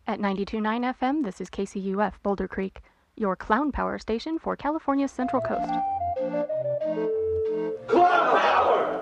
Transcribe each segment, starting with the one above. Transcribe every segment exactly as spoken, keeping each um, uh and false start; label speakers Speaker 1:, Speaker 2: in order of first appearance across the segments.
Speaker 1: At ninety-two point nine F M, this is K C U F Boulder Creek, your clown power station for California's Central Coast.
Speaker 2: Clown power!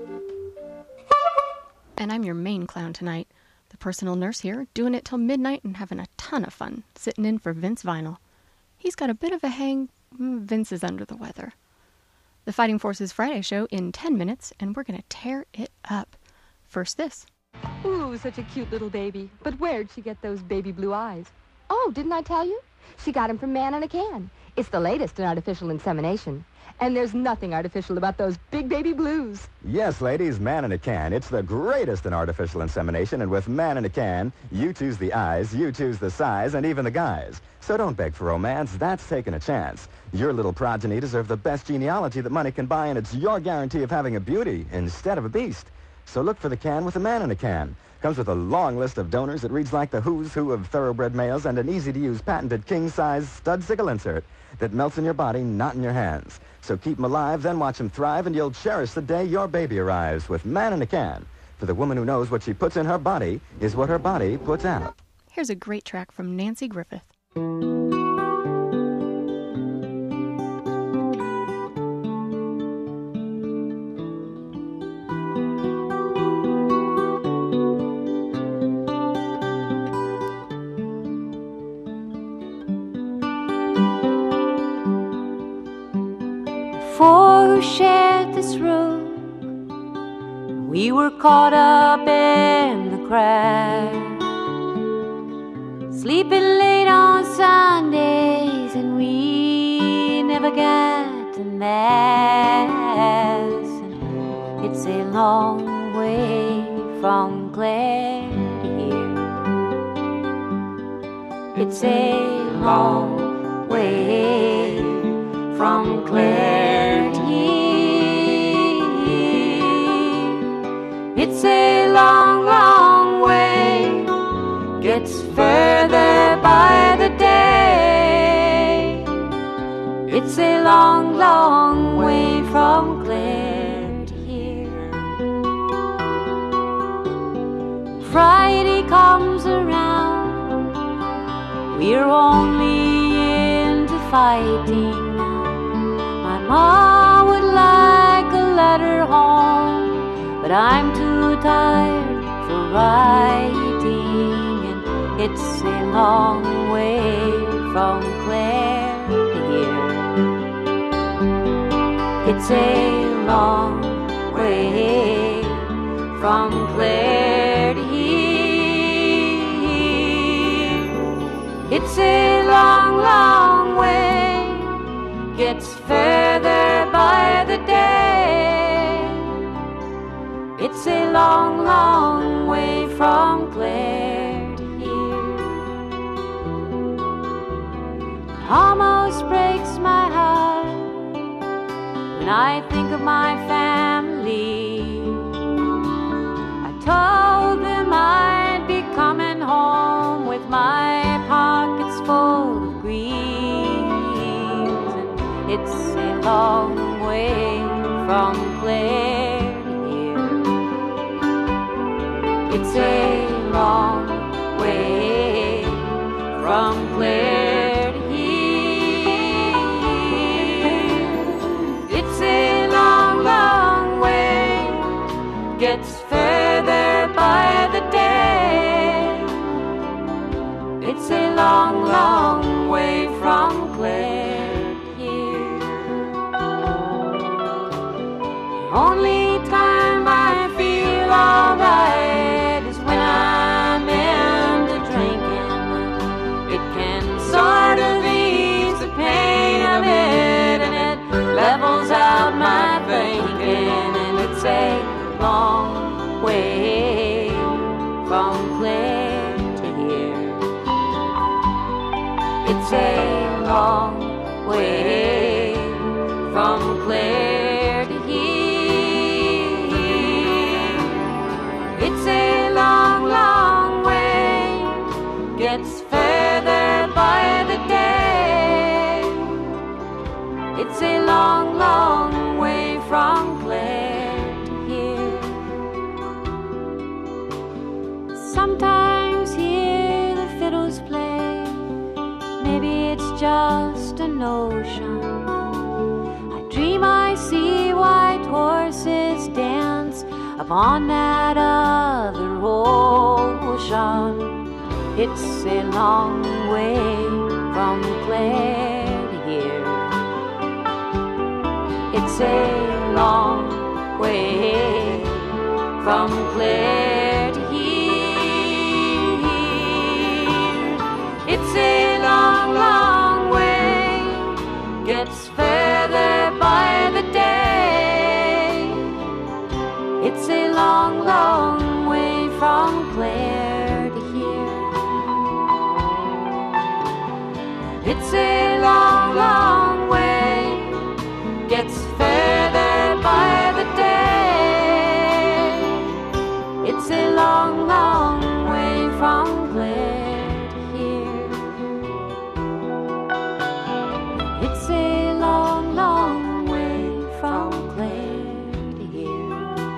Speaker 1: And I'm your main clown tonight, the personal nurse here, doing it till midnight and having a ton of fun, sitting in for Vince Vinyl. He's got a bit of a hang. Vince is under the weather. The Fighting Forces Friday show in ten minutes, and we're going to tear it up. First this.
Speaker 3: Ooh, such a cute little baby. But where'd she get those baby blue eyes? Oh, didn't I tell you? She got them from Man in a Can. It's the latest in artificial insemination. And there's nothing artificial about those big baby blues.
Speaker 4: Yes, ladies, Man in a Can. It's the greatest in artificial insemination, and with Man in a Can, you choose the eyes, you choose the size, and even the guys. So don't beg for romance. That's taking a chance. Your little progeny deserve the best genealogy that money can buy, and it's your guarantee of having a beauty instead of a beast. So look for the can with a Man in a Can. Comes with a long list of donors that reads like the who's who of thoroughbred males and an easy-to-use patented king-size stud sickle insert that melts in your body, not in your hands. So keep them alive, then watch them thrive, and you'll cherish the day your baby arrives with Man in a Can. For the woman who knows what she puts in her body is what her body puts out.
Speaker 1: Here's a great track from Nancy Griffith.
Speaker 5: Four who shared this room, we were caught up in the crowd, sleeping late on Sundays, and we never got to Mass. And it's a long way from Clare to here. It's a long way from Clare to here. It's a long, long way, gets further by the day. It's a long, long way from Clare to here. Friday comes around, we're only into fighting. Ma would like a letter home, but I'm too tired for writing, and it's a long way from Clare to here. It's a long way from Clare to here. It's a long, long way, gets further by the day. It's a long, long way from Clare to here. Almost breaks my heart when I think of my family. I told them I'd be coming home with my pockets full of greens, and it's a long way from Clare to here. It's a long way from Clare to here. It's a long, long way, gets further by the day. It's a long, long way from Clare to here. The only time I feel alright is when I'm into drinking. It can sort of ease the pain of it, and it levels out my thinking. And it's a long way from Clare to here. It's a long way from Clare to here. It's a long, long way, gets further by the day. It's a long, long way from Clare to here. Sometimes hear the fiddle just a notion. I dream I see white horses dance upon that other ocean. It's a long way from Clare to here. It's a long way from Clare to here. It's a long, long way, gets further by the day. It's a long, long way from Clare to here. It's a long, long way, gets further by the day. It's a long, long way from Clare to here. It's a long, long way from Clare to here.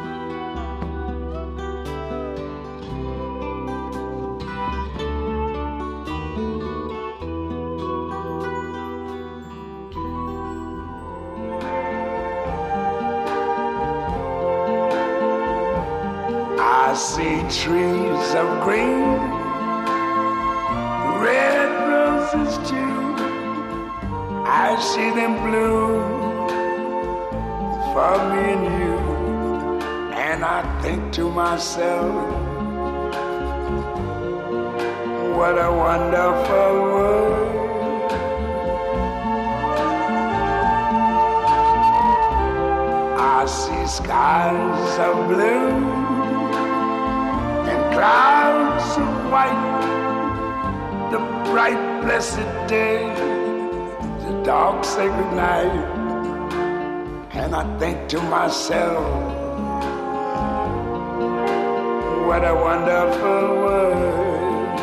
Speaker 2: I see trees of green, red roses too. I see them bloom for me and you. And I think to myself, what a wonderful world. I see skies of blue, clouds of white, the bright blessed day, the dark sacred night. And I think to myself, what a wonderful world.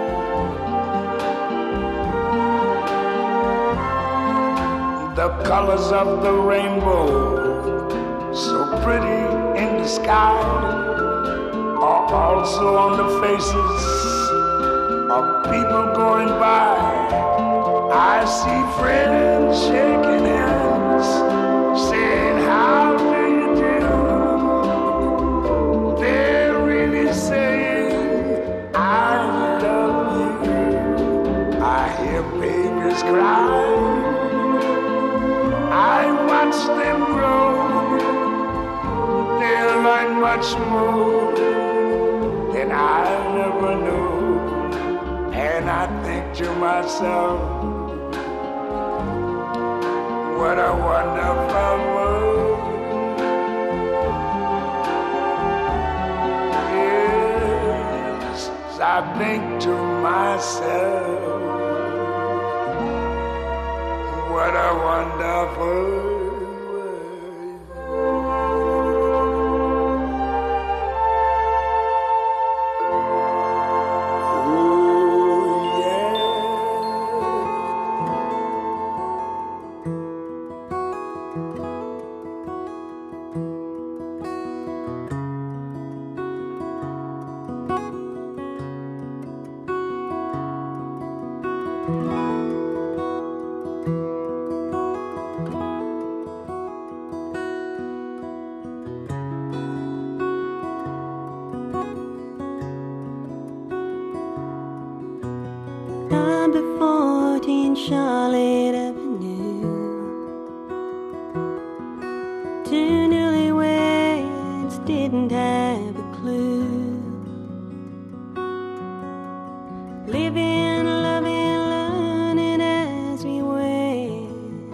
Speaker 2: The colors of the rainbow, so pretty in the sky, are also on the faces of people going by. I see friends shaking hands, saying, how do you do? They're really saying, I love you. I hear babies cry, I watch them grow. They'll learn much more than I never knew. And I think to myself, what a wonderful world. Yes, I think to myself, what a wonderful world.
Speaker 6: Number fourteen Charlotte Avenue. Two newlyweds didn't have a clue. Living, loving, learning as we went.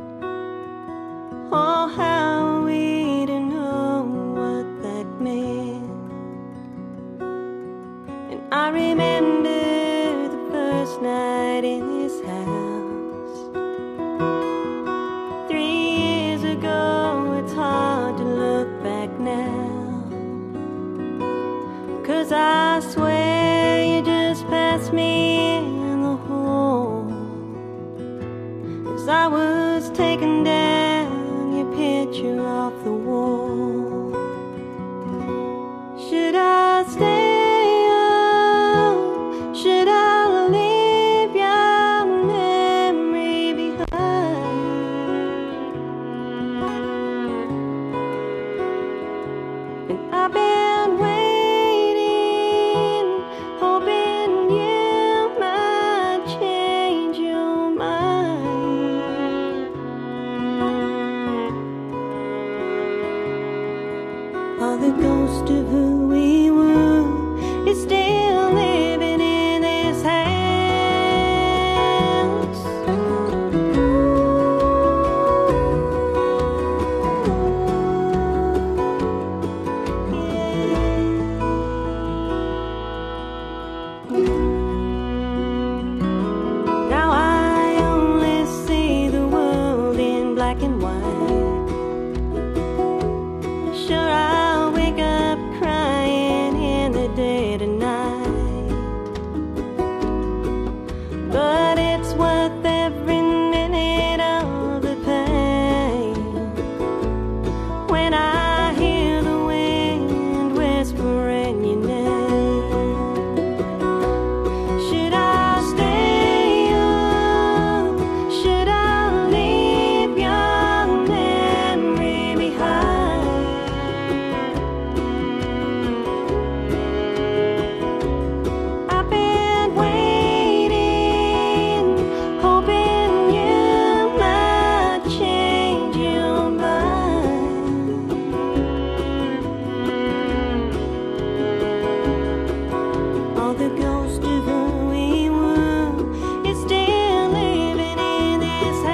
Speaker 6: Oh, how are we to know what that meant? And I remember first night in this house three years ago. It's hard to look back now, 'cause I swear you just passed me in the hall as I was taking down your picture off the wall. Should I stay? Should I leave you? Now I only see the world in black and white. Sure, I'll wake up crying in the dead of night, but it's worth every minute of the pain when I hear the wind whispering your name. Should I stay young? Should I leave young memory behind? I've been waiting, hoping you might change your mind. All the ghost of who we were is still living in this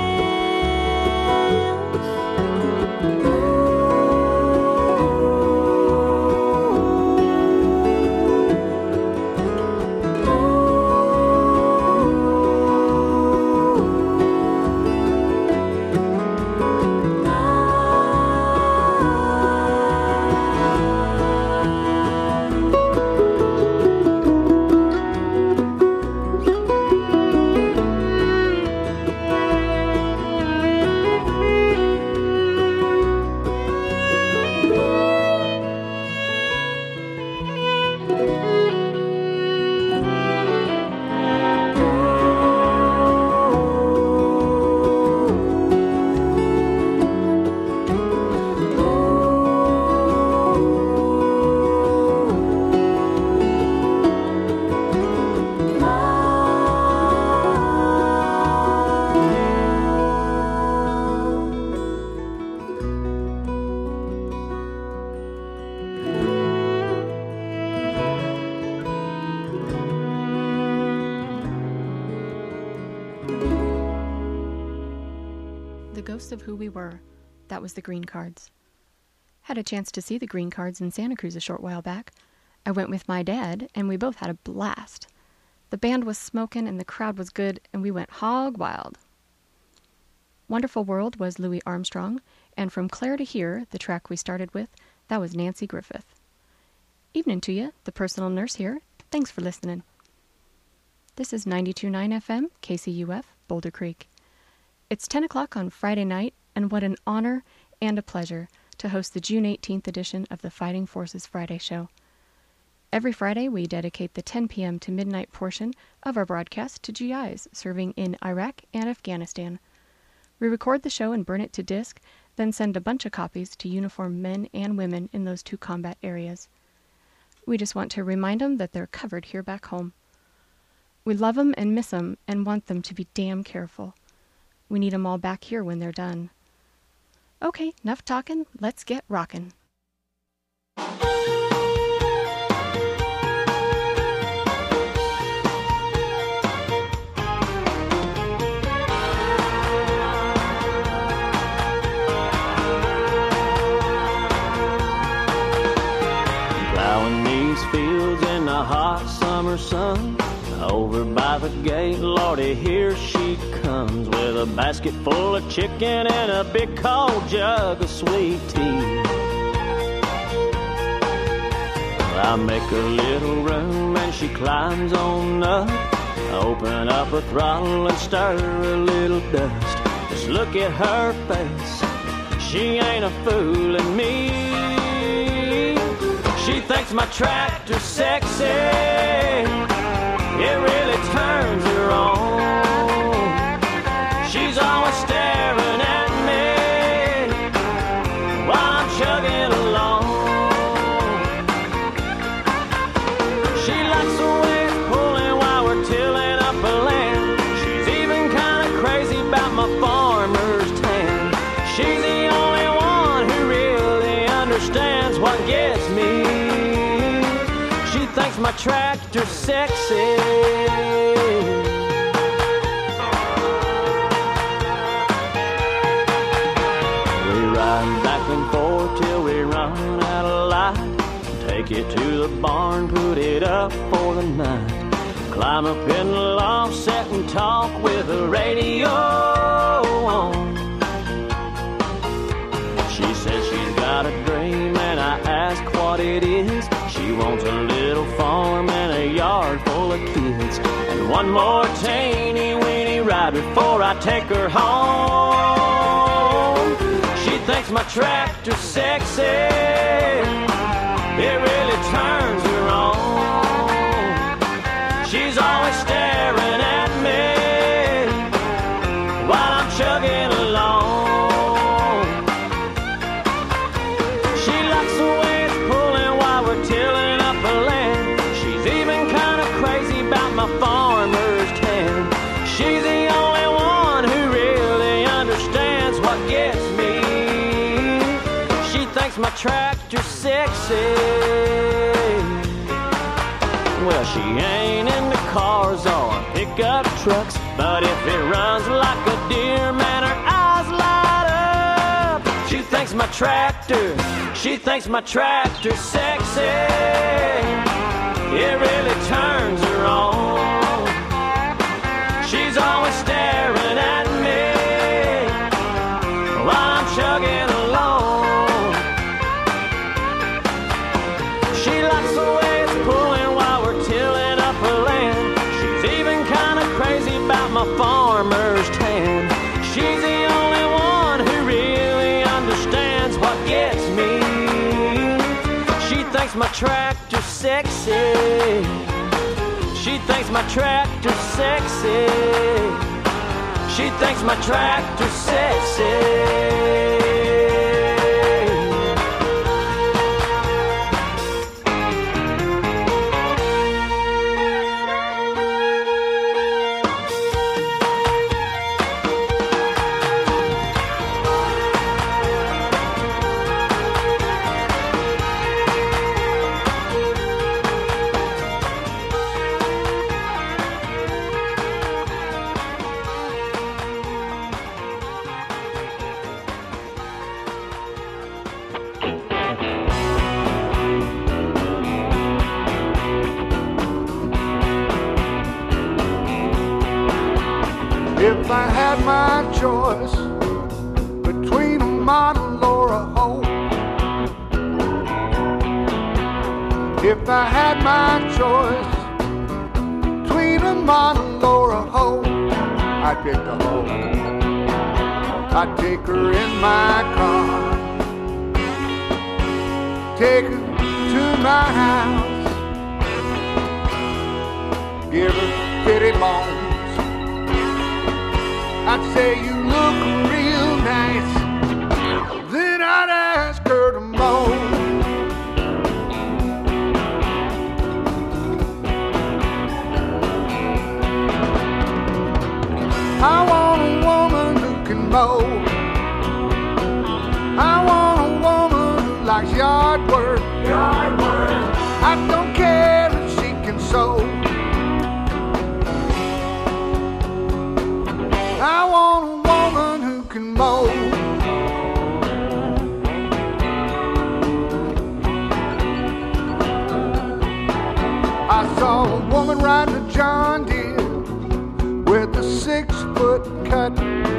Speaker 1: The Ghost of Who We Were. That was the Green Cards. Had a chance to see the Green Cards in Santa Cruz a short while back. I went with my dad, and we both had a blast. The band was smoking, and the crowd was good, and we went hog wild. Wonderful World was Louis Armstrong, and From Clare to Here, the track we started with, that was Nancy Griffith. Evening to you, the personal nurse here. Thanks for listening. This is ninety-two point nine F M, K C U F, Boulder Creek. It's ten o'clock on Friday night, and what an honor and a pleasure to host the June eighteenth edition of the Fighting Forces Friday Show. Every Friday, we dedicate the ten p.m. to midnight portion of our broadcast to G Is serving in Iraq and Afghanistan. We record the show and burn it to disc, then send a bunch of copies to uniformed men and women in those two combat areas. We just want to remind them that they're covered here back home. We love them and miss them and want them to be damn careful. We need them all back here when they're done. Okay, enough talking. Let's get rockin'.
Speaker 7: Plowing these fields in the hot summer sun. Over by the gate, Lordy, here she comes with a basket full of chicken and a big cold jug of sweet tea. I make a little room and she climbs on up. I open up her throttle and stir a little dust. Just look at her face, she ain't a fooling me. She thinks my tractor's sexy, it really turns her on. She's always staring at me while I'm chugging along. She likes the way it's pulling while we're tilling up the land. She's even kind of crazy about my farmer's tan. She's the only one who really understands what gets me. She thinks my tractor's sexy. We ride back and forth till we run out of light. Take it to the barn, put it up for the night. Climb up in the loft, sit and talk with the radio on. She says she's got a dream, and I ask what it is. She wants a little farm and a yard full of kids, and one more teeny weeny ride before I take her home. She thinks my tractor's sexy, it really turns her on. She's always staring at me while I'm chugging along. She likes the way it's pulling while we're tilling up the land. She's even kind of crazy about my farmer's tan. She's the only one who really understands what gets me. She thinks my tractor's sexy. Well, she ain't into cars or pickup trucks, but if it runs like a deer, man, her eyes light up. She thinks my tractor, she thinks my tractor's sexy. It really turns her on. She's always staring at me while I'm chugging along. She likes the way it's pulling while we're tilling up her land. She's even kind of crazy about my farmer's tan. She's the only one who really understands what gets me. She thinks my tractor's sexy. She thinks my tractor's sexy. She thinks my tractor's sexy.
Speaker 2: If I had my choice between a model or a hoe, if I had my choice between a model or a hoe, I'd pick the hoe. I'd take her in my car, take her to my house, give her pretty bones. I'd say you look real nice, then I'd ask her to mow. I want a woman who can mow. I want a woman who likes yard work. Yard work. I don't care if she can sew. I want a woman who can mow. I saw a woman riding a John Deere with a six-foot cut.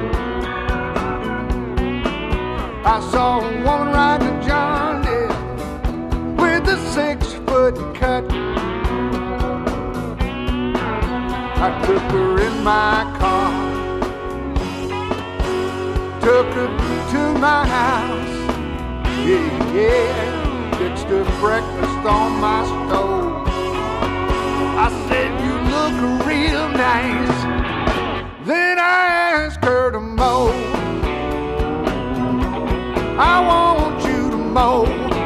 Speaker 2: I saw a woman riding a John Deere with a six-foot cut. I took her in my car, took her to my house, yeah, yeah, fixed her breakfast on my stove. I said, you look real nice, then I asked her to mow. I want you to mow.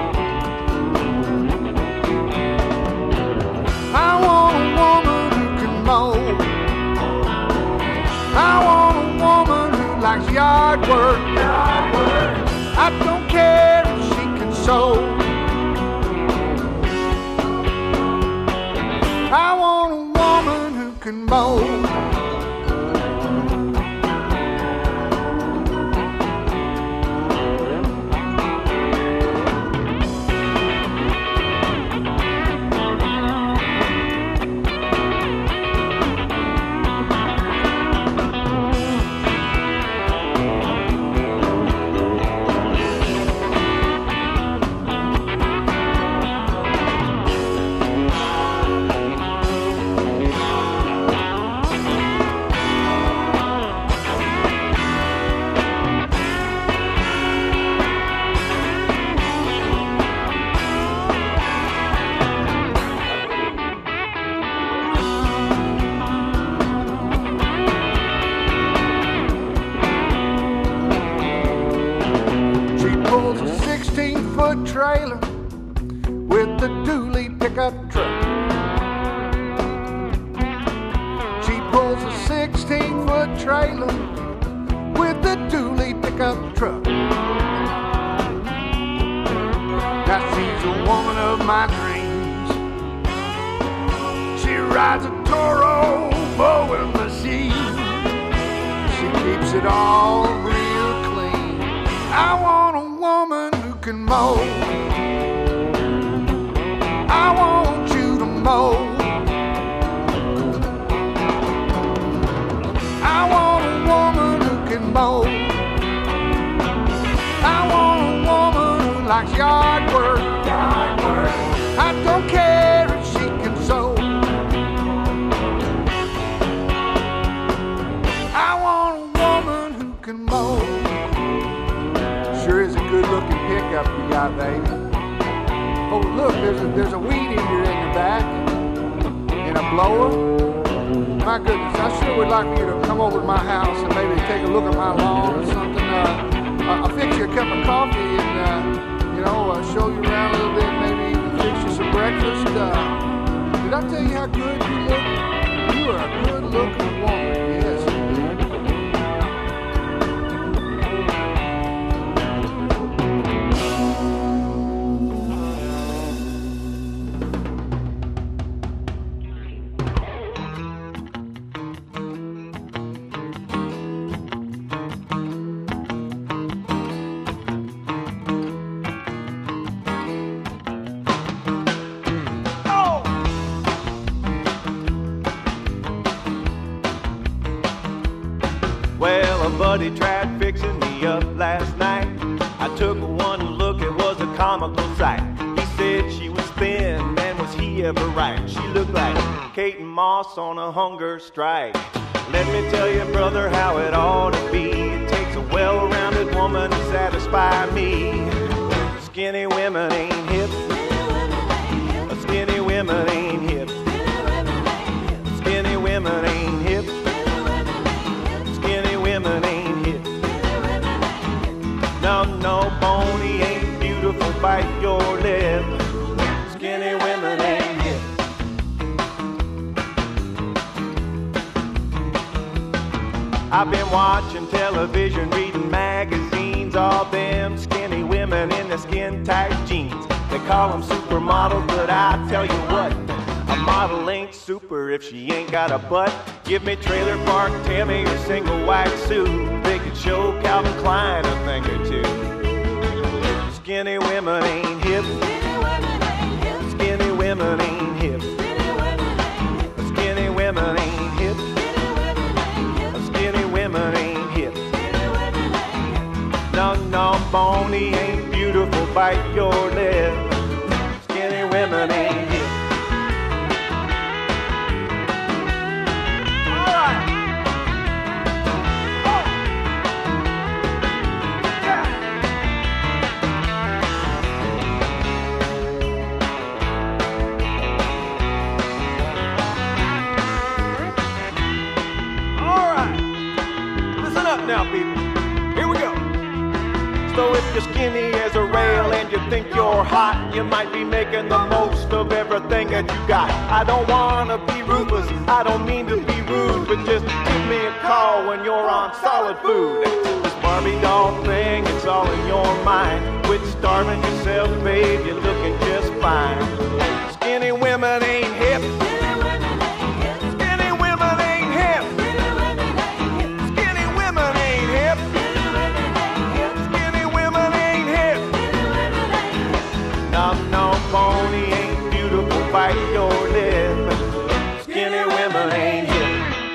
Speaker 2: I want a woman who can mow. I want a woman who likes yard work. Yard work. I don't care if she can sew. I want a woman who can mow. trailer with the dually pickup truck. She pulls a sixteen-foot trailer with the dually pickup truck. Now she's a woman of my dreams. She rides a Toro mowing machine. She keeps it all real clean. I want a woman who can mow. I want you to mow. I want a woman who can mow. I want a woman who likes yard work. Yard work. I don't care if she can sew. I want a woman who can mow. Sure is a good-looking pickup you got, baby. Oh, look, there's a, there's a weed eater in the back and a blower. My goodness, I sure would like for you to come over to my house and maybe take a look at my lawn or something. Uh, I'll fix you a cup of coffee and, uh, you know, uh, show you around a little bit, maybe even fix you some breakfast. Uh, did I tell you how good you look? You are a good-looking woman, yes.
Speaker 7: Buddy tried fixing me up last night. I took one look, it was a comical sight. He said she was thin, and was he ever right? She looked like Kate Moss on a hunger strike. Let me tell you, brother, how it ought to be. It takes a well-rounded woman to satisfy me. Skinny women ain't hip. Skinny women ain't hip. Skinny women ain't hip. Skinny women ain't hip. No, no, bony ain't beautiful, bite your lip. Skinny women ain't hip. I've been watching television, reading magazines. All them skinny women in the skin-tight jeans. They call them supermodels, but I tell you what, a model ain't super if she ain't got a butt. Give me Trailer Park Tammy or single white suit. They could show Calvin Klein a thing or two. Skinny women ain't hip. Skinny women ain't hip. Skinny women ain't hip. Skinny women ain't hip. No, no, bony ain't beautiful, bite your lip. Skinny women ain't hip. Now, people, here we go. So if you're skinny as a rail and you think you're hot, you might be making the most of everything that you got. I don't want to be ruthless, I don't mean to be rude, but just give me a call when you're on solid food. This Barbie doll thing, it's all in your mind. Quit starving yourself, babe, you're looking just fine. Skinny women ain't hip. Bony ain't beautiful, bite your lip. Skinny women ain't hip.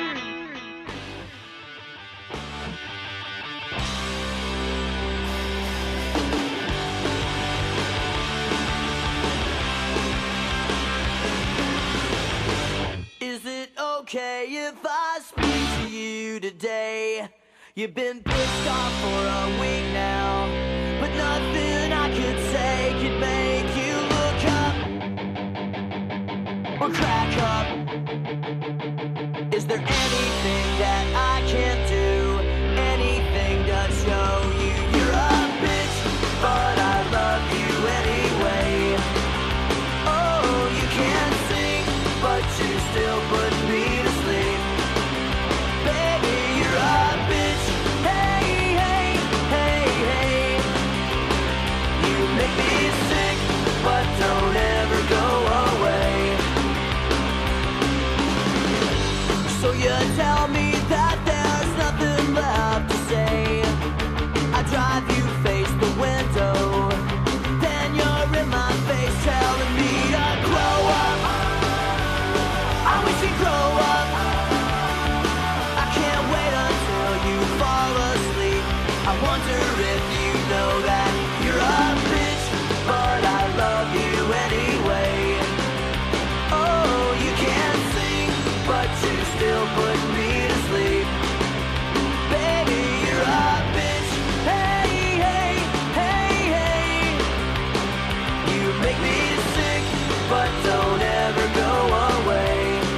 Speaker 8: Is it okay if I speak to you today? You've been pissed off for a week now, but nothing I could say could make you look up or crack up. Is there anything that I can't do? Anything to show you you're a bitch, but I love you anyway. So you tell me that there's nothing left to say. I drive you face the window, then you're in my face telling me to grow up. I wish you'd grow up. I can't wait until you fall asleep. I wonder if you know that you're a bitch, but I love you anyway. Oh, you can't sing, but you still put me to sleep. Baby, you're a bitch. Hey, hey, hey, hey. You make me sick, but don't ever go away.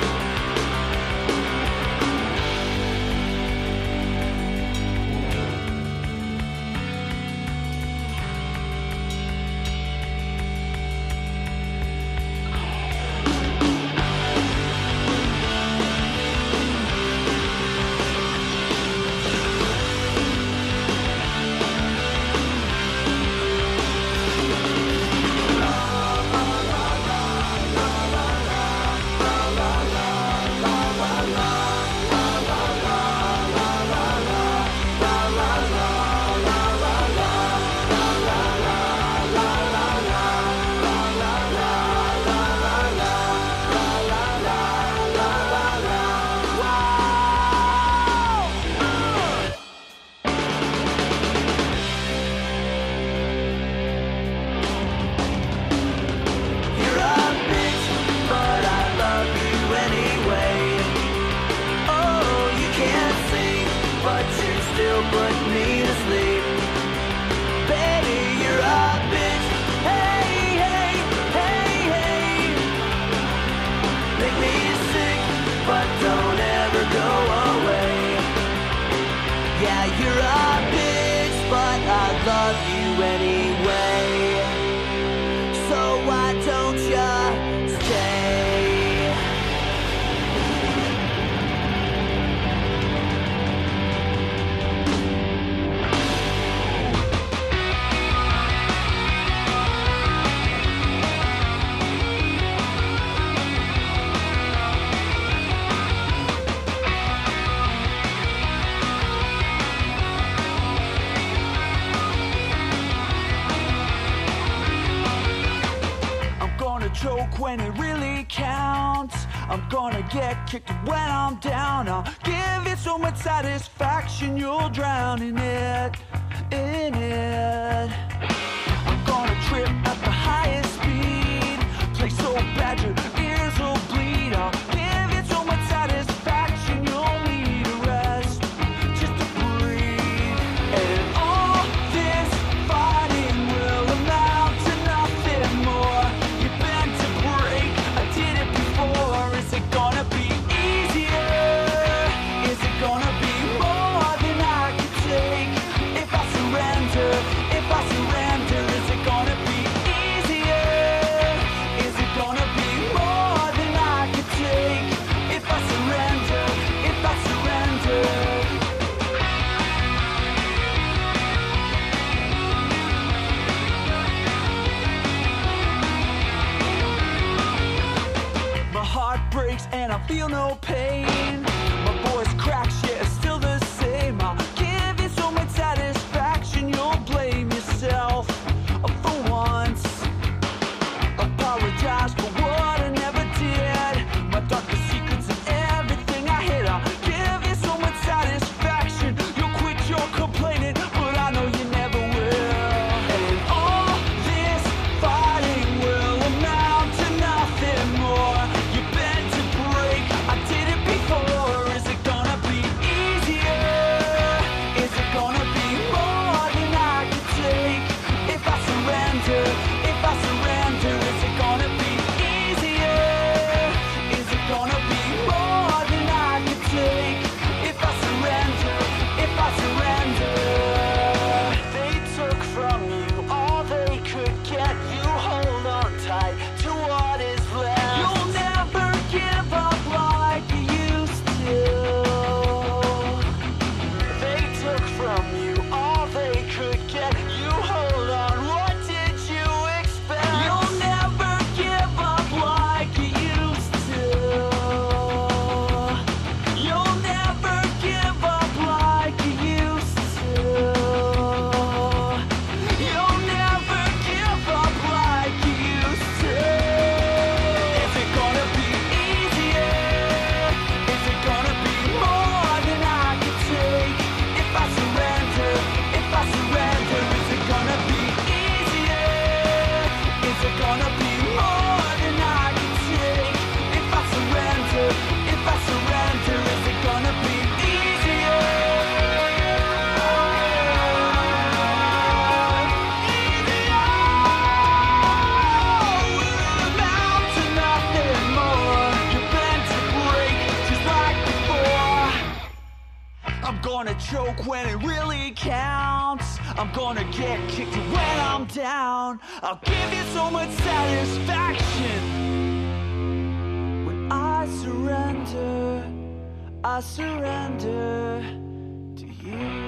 Speaker 9: When it really counts, I'm gonna get kicked when I'm down. I'll give you so much satisfaction, you'll drown in it, in it. I'm gonna trip at the highest speed, play so bad your ears will bleed. I'll give you so much satisfaction, you'll need a rest just to breathe. And all this fighting will amount to nothing more. You've been to break, I did it before. Is it gonna be easier? Is it gonna be more than I can take? If I surrender, if I surrender, is it gonna be easier? Is it gonna be more than I can take? If I surrender, if I surrender. My heart breaks and I feel no pain. My voice cracks, yet it's still the same. I'll give you so much satisfaction, you'll blame yourself for once. Apologize for what I never did. My darkest secrets and everything I hid. I'll give you so much satisfaction, you'll quit your complaining, but I know you never will. And all this fighting will amount to nothing more. You bent to break, I did it before. gonna choke when it really counts. I'm gonna get kicked when I'm down. I'll give you so much satisfaction. When I surrender, I surrender to you.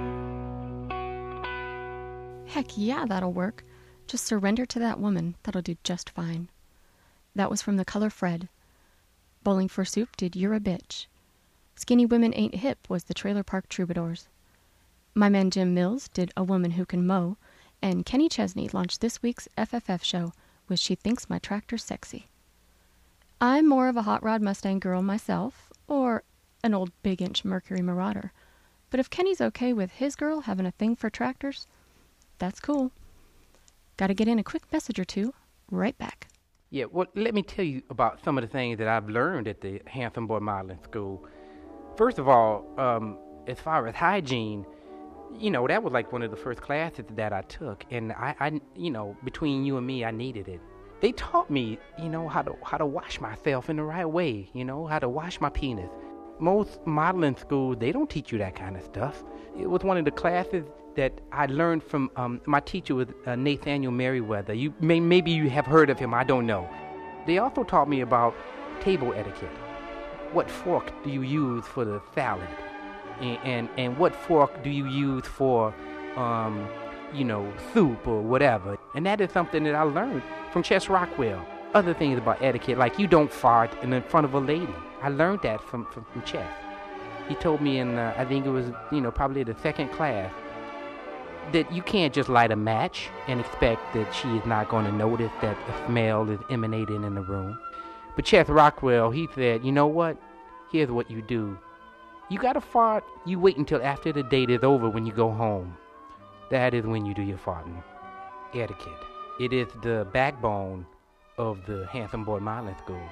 Speaker 1: Heck yeah, that'll work. Just surrender to that woman. That'll do just fine. That was from The Color Fred. Bowling for Soup did You're a Bitch. Skinny Women Ain't Hip was the Trailer Park Troubadours. My man Jim Mills did A Woman Who Can Mow, and Kenny Chesney launched this week's F F F show with She Thinks My Tractor's Sexy. I'm more of a hot rod Mustang girl myself, or an old big inch Mercury Marauder, but if Kenny's okay with his girl having a thing for tractors, that's cool. Gotta get in a quick message or two. Right back.
Speaker 10: Yeah, well, let me tell you about some of the things that I've learned at the Handsome Boy Modeling School. First of all, um, as far as hygiene, you know, that was like one of the first classes that I took, and I, I, you know, between you and me, I needed it. They taught me, you know, how to how to wash myself in the right way, you know, how to wash my penis. Most modeling schools, they don't teach you that kind of stuff. It was one of the classes that I learned from um, my teacher was uh, Nathaniel Merriweather. You may, maybe you have heard of him, I don't know. They also taught me about table etiquette. What fork do you use for the salad? And, and, and what fork do you use for, um, you know, soup or whatever? And that is something that I learned from Chess Rockwell. Other things about etiquette, like you don't fart in front of a lady. I learned that from, from, from Chess. He told me in, uh, I think it was, you know, probably the second class, that you can't just light a match and expect that she is not going to notice that a smell is emanating in the room. But Chess Rockwell, he said, you know what? Here's what you do. You got to fart, you wait until after the date is over when you go home. That is when you do your farting. Etiquette. It is the backbone of the Handsome Boy Modeling School.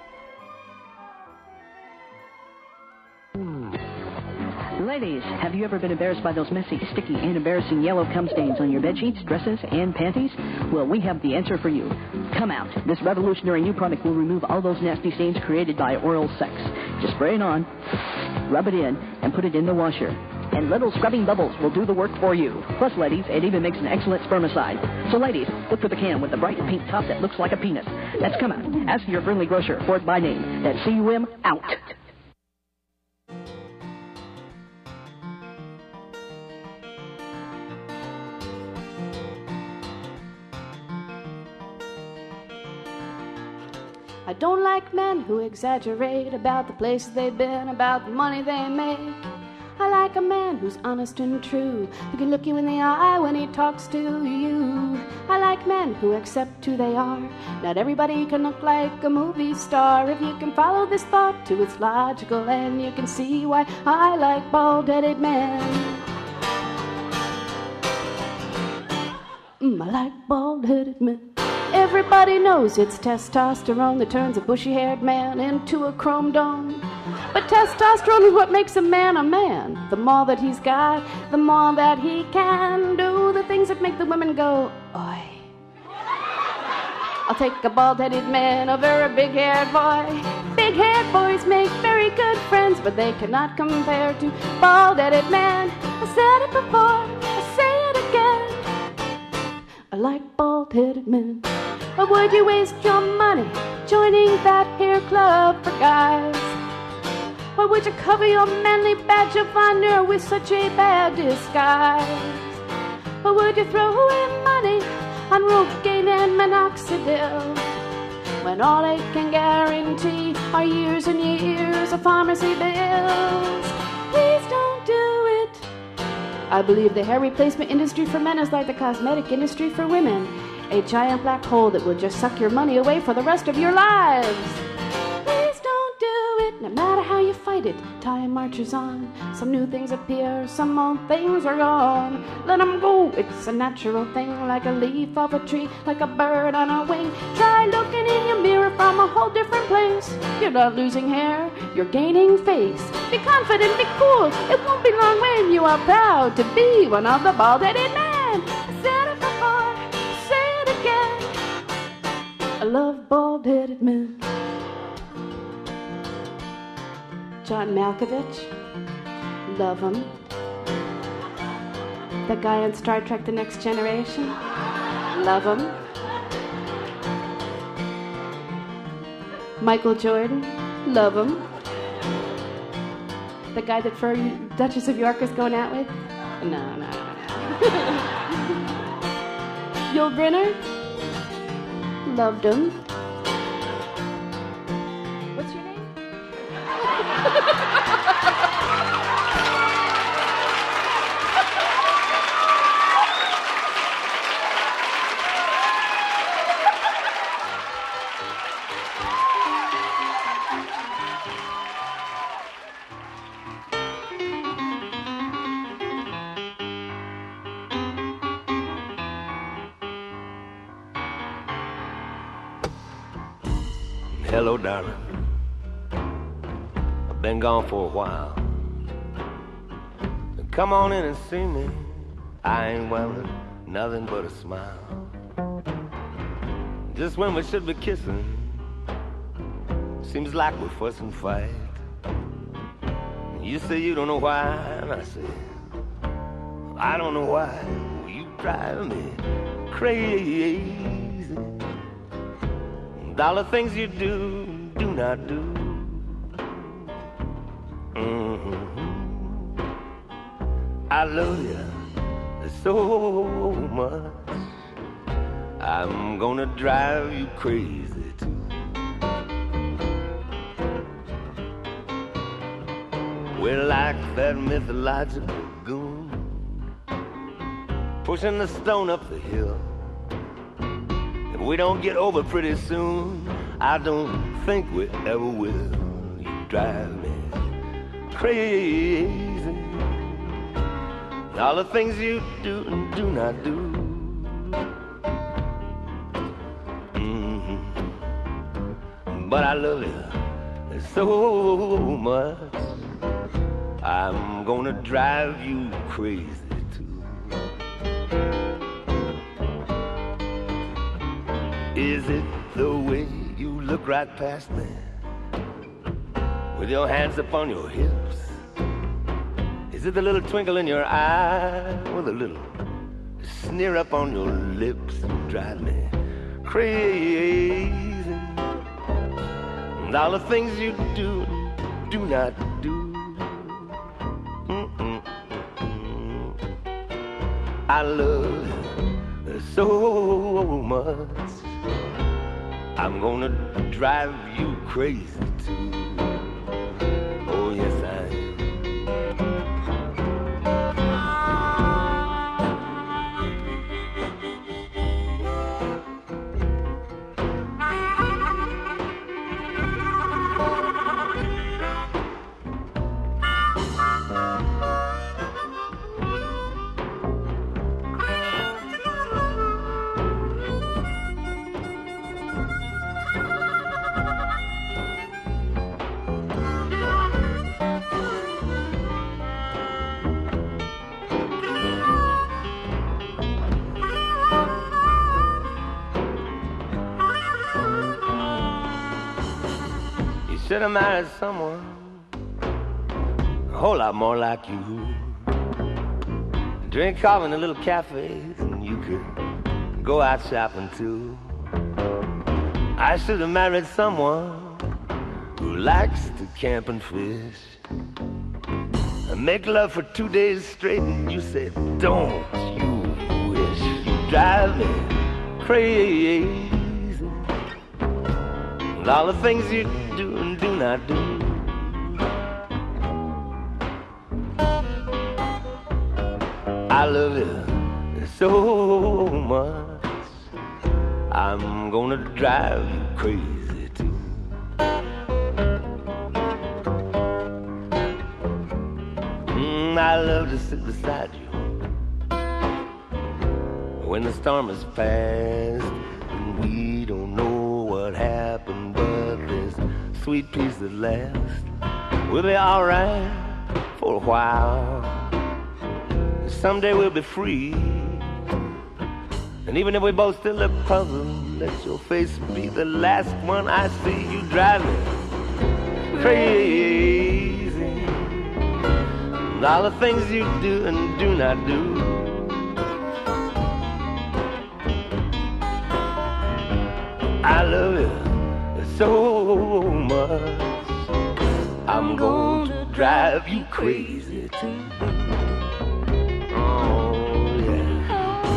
Speaker 11: Ladies, have you ever been embarrassed by those messy, sticky, and embarrassing yellow cum stains on your bedsheets, dresses, and panties? Well, we have the answer for you. Come Out. This revolutionary new product will remove all those nasty stains created by oral sex. Just spray it on, rub it in, and put it in the washer. And little scrubbing bubbles will do the work for you. Plus, ladies, it even makes an excellent spermicide. So, ladies, look for the can with the bright pink top that looks like a penis. That's Come Out. Ask your friendly grocer for it by name. That's C U M out.
Speaker 12: I don't like men who exaggerate about the places they've been, about the money they make. I like a man who's honest and true, who can look you in the eye when he talks to you. I like men who accept who they are. Not everybody can look like a movie star. If you can follow this thought to its logical end, you can see why I like bald-headed men. Mm, I like bald-headed men. Everybody knows it's testosterone that turns a bushy-haired man into a chrome dome. But testosterone is what makes a man a man. The more that he's got, the more that he can do the things that make the women go, oi. I'll take a bald-headed man over a big-haired boy. Big-haired boys make very good friends, but they cannot compare to bald-headed men. I said it before, I say it again. I like bald-headed men. Or would you waste your money joining that here club for guys? Or would you cover your manly badge of honor with such a bad disguise? Or would you throw away money on Rogaine and minoxidil, when all they can guarantee are years and years of pharmacy bills? Please don't do it. I believe the hair replacement industry for men is like the cosmetic industry for women. A giant black hole that will just suck your money away for the rest of your lives. Please don't do it, no matter how you fight it. Time marches on, some new things appear, some old things are gone. Let them go, it's a natural thing, like a leaf off a tree, like a bird on a wing. Try looking in your mirror from a whole different place. You're not losing hair, you're gaining face. Be confident, be cool, it won't be long when you are proud to be one of the bald-headed men. I said it before, say it again. I love bald-headed men. John Malkovich, love him. The guy on Star Trek The Next Generation. Love him. Michael Jordan. Love him. The guy that Fur Duchess of York was going out with? No, no, no, no. Yul Brynner? Loved him. What's your name?
Speaker 13: Hello, darling. I've been gone for a while. Come on in and see me. I ain't wearing nothing but a smile. Just when we should be kissing, seems like we're fuss and fight. You say you don't know why, and I say, I don't know why. You drive me crazy. All the things you do, do not do. Mm-hmm. I love you so much. I'm gonna drive you crazy too. We're like that mythological goon pushing the stone up the hill. If we don't get over pretty soon, I don't think we ever will. You drive me crazy. All the things you do and do not do. Mm-hmm. But I love you so much. I'm gonna drive you crazy. Is it the way you look right past me, with your hands upon your hips? Is it the little twinkle in your eye, or the little sneer up on your lips? You drive me crazy. And all the things you do, do not do. Mm-mm. I love you so much. I'm gonna drive you crazy too. Oh yes I am. Should have married someone a whole lot more like you. Drink coffee in the little cafes, and you could go out shopping too. I should have married someone who likes to camp and fish, and make love for two days straight, and you said, don't you wish? You drive me crazy. And all the things you do and do not do. I love you so much. I'm gonna drive you crazy too. Mm, I love to sit beside you when the storm is past and we don't know what happened, but this sweet peace that lasts. We'll be alright for a while. Someday we'll be free. And even if we both still look puzzled, let your face be the last one I see. You drive me crazy. And all the things you do and do not do. I love you so much. I'm going to drive you crazy too. Oh, yeah.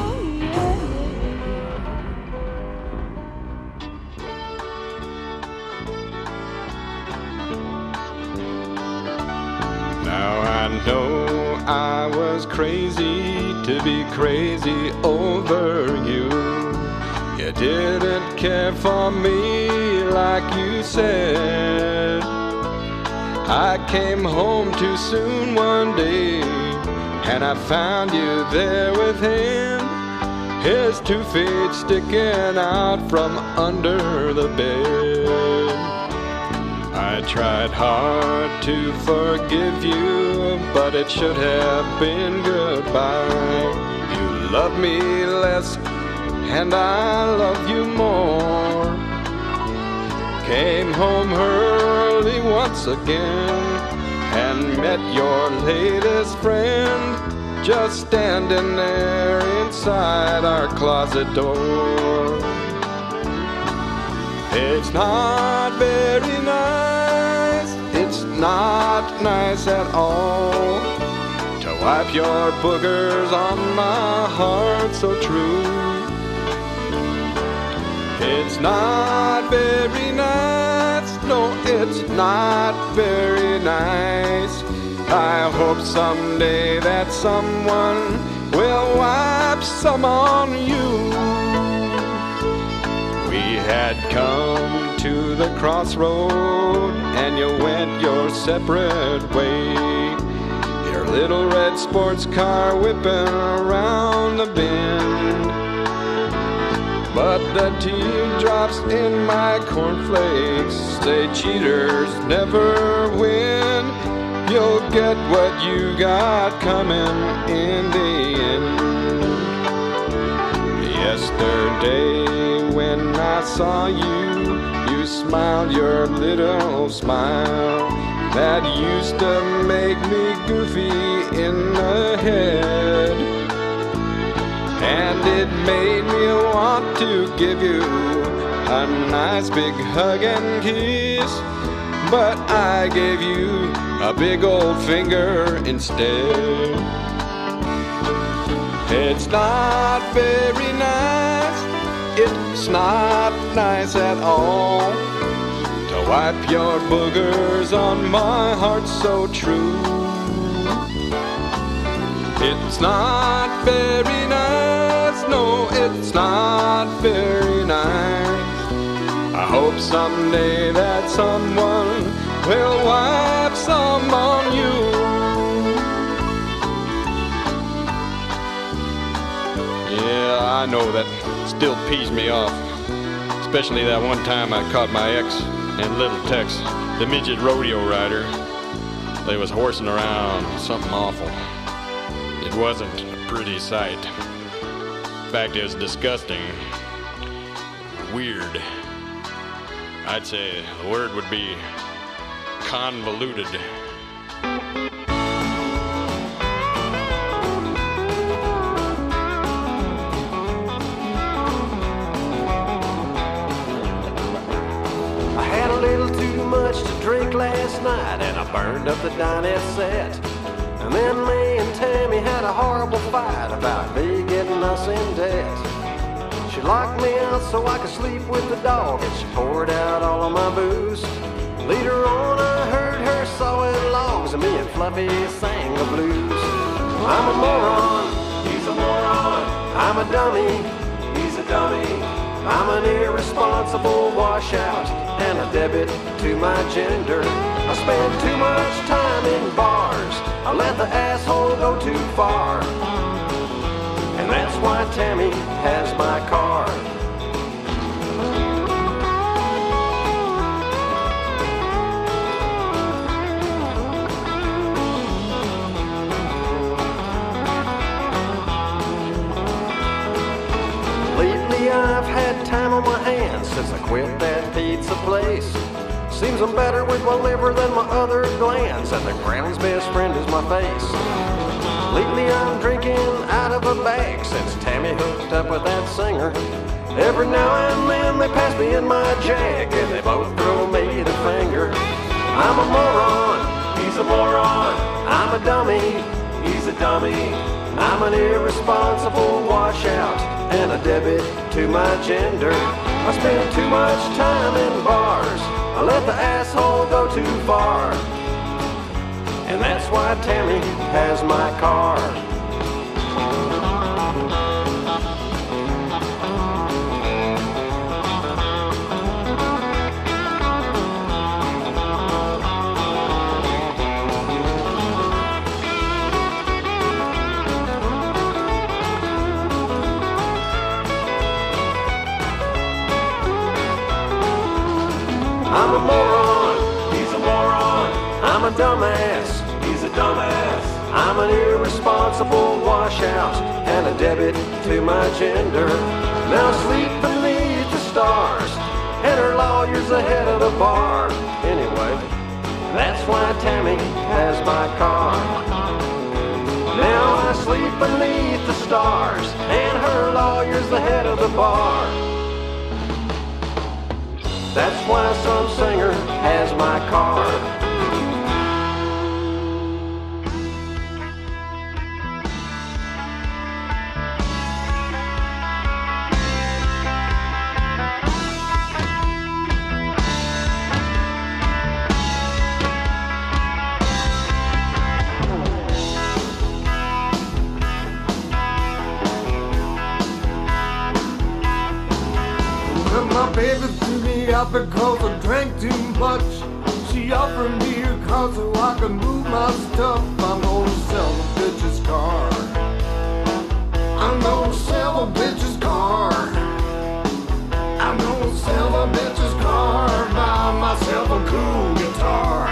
Speaker 14: Now I know I was crazy to be crazy over you. You didn't care for me like you said. I came home too soon one day, and I found you there with him, his two feet sticking out from under the bed. I tried hard to forgive you, but it should have been goodbye. You love me less, and I love you more. Came home early once again and met your latest friend, just standing there inside our closet door. It's not very nice, it's not nice at all, to wipe your boogers on my heart so true. It's not very nice, no, it's not very nice. I hope someday that someone will wipe some on you. We had come to the crossroad and you went your separate way, your little red sports car whipping around the bend. But the teardrops in my cornflakes say cheaters never win. You'll get what you got coming in the end. Yesterday when I saw you, you smiled your little smile that used to make me goofy in the head. And it made me want to give you a nice big hug and kiss, but I gave you a big old finger instead. It's not very nice, it's not nice at all, to wipe your boogers on my heart so true. It's not very nice, no, it's not very nice. I hope someday that someone will wipe some on you. Yeah, I know that still pees me off, especially that one time I caught my ex and little Tex, the midget rodeo rider. They was horsing around, something awful. It wasn't a pretty sight. In fact, it was disgusting. Weird. I'd say the word would be convoluted.
Speaker 15: I had a little too much to drink last night, and I burned up the dinette set. And then me and Tammy had a horrible fight about me getting us in debt. She locked me out so I could sleep with the dog, and she poured out all of my booze. Later on I heard her sawing logs, and me and Fluffy sang the blues. I'm a moron, he's a moron. I'm a dummy, he's a dummy. I'm an irresponsible washout and a debit to my gender. I spend too much time in bars, I let the asshole go too far, and that's why Tammy has my car. Lately I've had time on my hands since I quit that pizza place. Seems I'm better with my liver than my other glands, and the ground's best friend is my face. Lately I'm drinking out of a bag since Tammy hooked up with that singer. Every now and then they pass me in my jag and they both throw me the finger. I'm a moron, he's a moron. I'm a dummy, he's a dummy. I'm an irresponsible washout and a debit to my gender. I spend too much time in bars. I let the asshole go too far. And that's why Tammy has my car. I'm a moron, he's a moron. I'm a dumbass, he's a dumbass. I'm an irresponsible washout and a debit to my gender. Now sleep beneath the stars, and her lawyer's ahead of the bar. Anyway, that's why Tammy has my car. Now I sleep beneath the stars, and her lawyer's the head of the bar. That's why some singer has my car.
Speaker 2: My baby threw me out because I drank too much. She offered me a car so I could move my stuff. I'm gonna sell the bitch's car. I'm gonna sell the bitch's car. I'm gonna sell the bitch's car. Buy myself a cool guitar.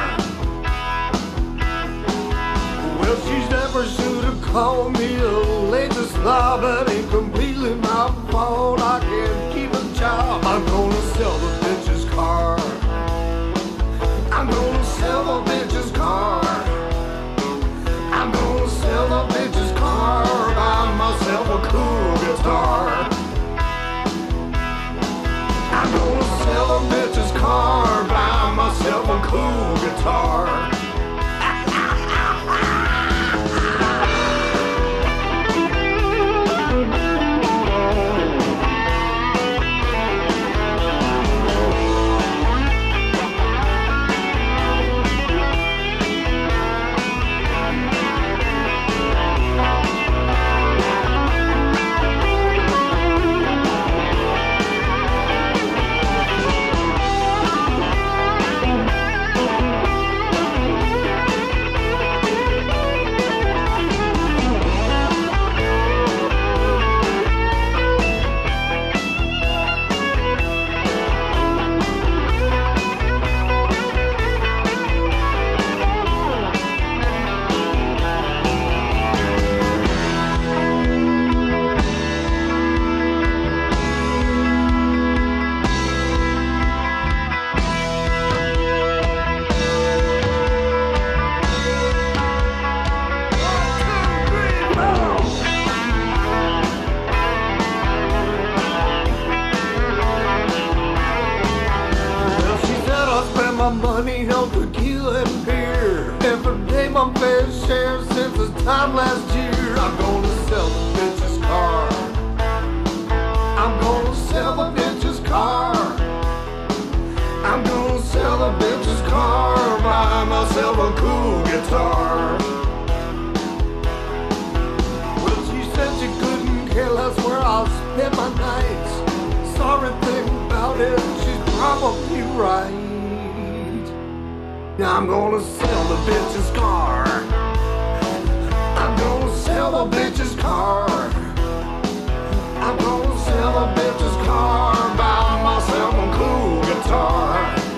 Speaker 2: Well, she's never should have called me a lazy slob. That ain't completely my fault. I can't keep a job. I'm gonna sell the bitch's car. I'm gonna sell the bitch's car. I'm gonna sell the bitch's car. Buy myself a cool guitar. I'm gonna sell the bitch's car. Buy myself a cool guitar. Money on tequila and beer. Every day my fair share since this time last year. I'm gonna sell the bitch's car. I'm gonna sell the bitch's car. I'm gonna sell the bitch's car. Buy myself a cool guitar. Well, she said she couldn't care less where I'll spend my nights. Sorry thing about it, she's probably right. I'm gonna sell the bitch's car. I'm gonna sell the bitch's car. I'm gonna sell the bitch's car. Buy myself a cool guitar.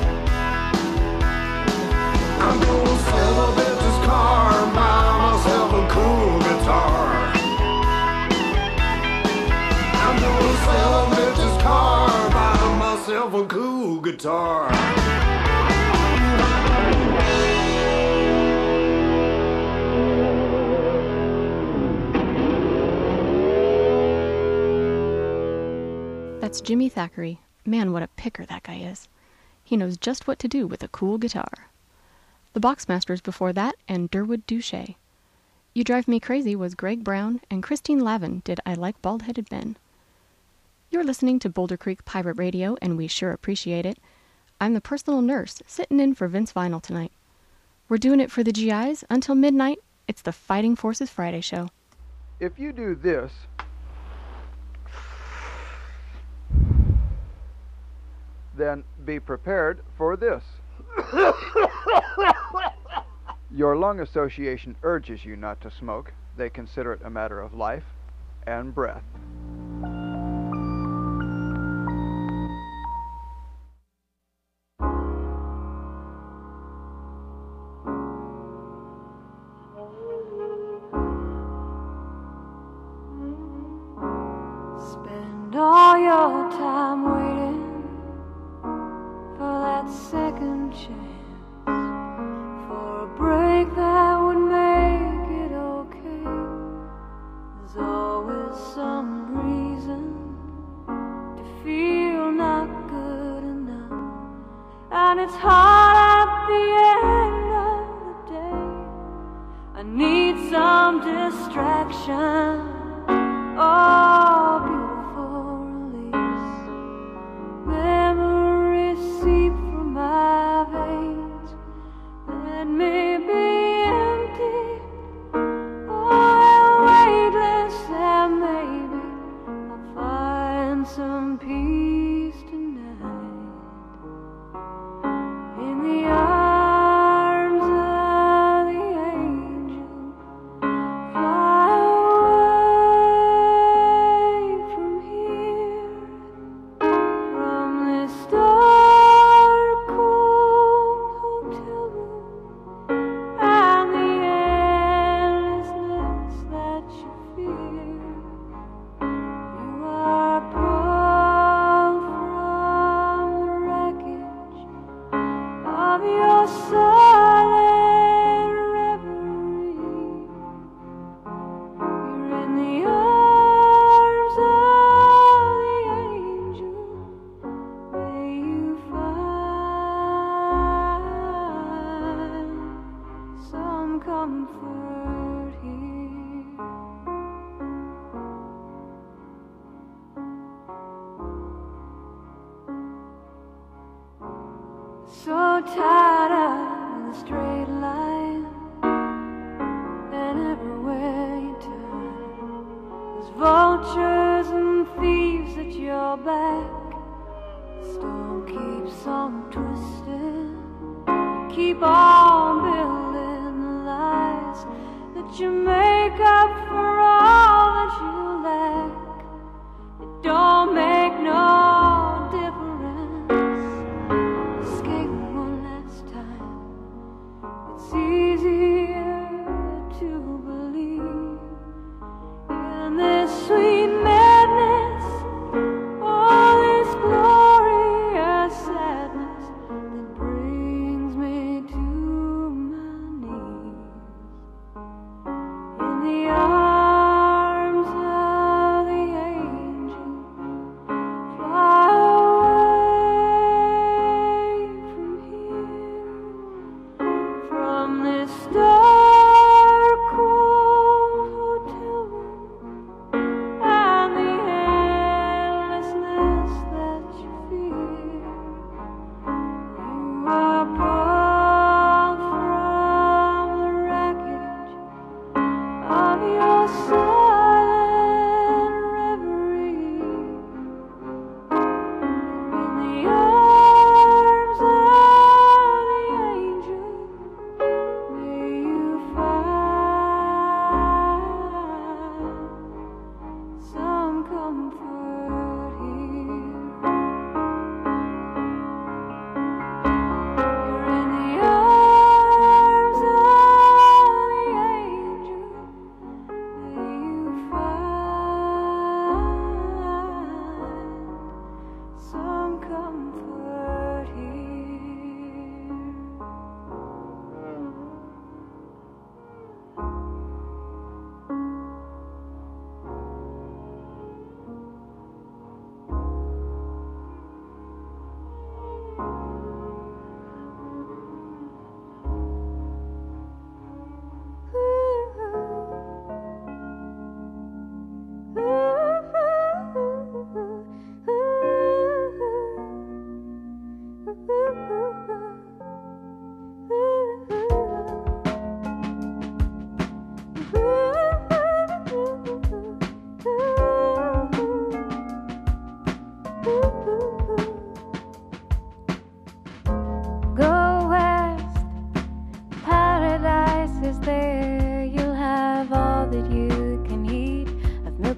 Speaker 2: I'm gonna sell the bitch's car. Buy myself a cool guitar. I'm gonna sell the bitch's car. Buy myself a cool guitar.
Speaker 1: That's Jimmy Thackeray. Man, what a picker that guy is. He knows just what to do with a cool guitar. The Boxmasters before that, and Durwood Douchet. You Drive Me Crazy was Greg Brown, and Christine Lavin did I Like Bald-Headed Men. You're listening to Boulder Creek Pirate Radio, and we sure appreciate it. I'm the personal nurse, sitting in for Vince Vinyl tonight. We're doing it for the G Is until midnight. It's the Fighting Forces Friday show.
Speaker 16: If you do this, then be prepared for this. Your lung association urges you not to smoke. They consider it a matter of life and breath.
Speaker 6: Spend all your time waiting for that second chance, for a break that would make it okay. There's always some reason to feel not good enough, and it's hard at the end of the day. I need some distraction. Oh, beautiful release. Memories seep from my veins. Let me be empty, oh, weightless, and maybe I'll find some peace tonight in the arms of the angel. Fly away from here, from this dark, cold hotel room, and the endlessness that you fear. You are pulled from the wreckage of your silent reverie. You're in the arms of the angel. May you find some comfort here. So tied up in a straight line, and everywhere you turn, there's vultures and thieves at your back. The storm keeps on twisting. You keep on building the lies that you make up for all that you lack. It don't make no difference. Escape one last time. It's easier to believe in this sweet madness, all this glorious sadness that brings me to my knees in the arms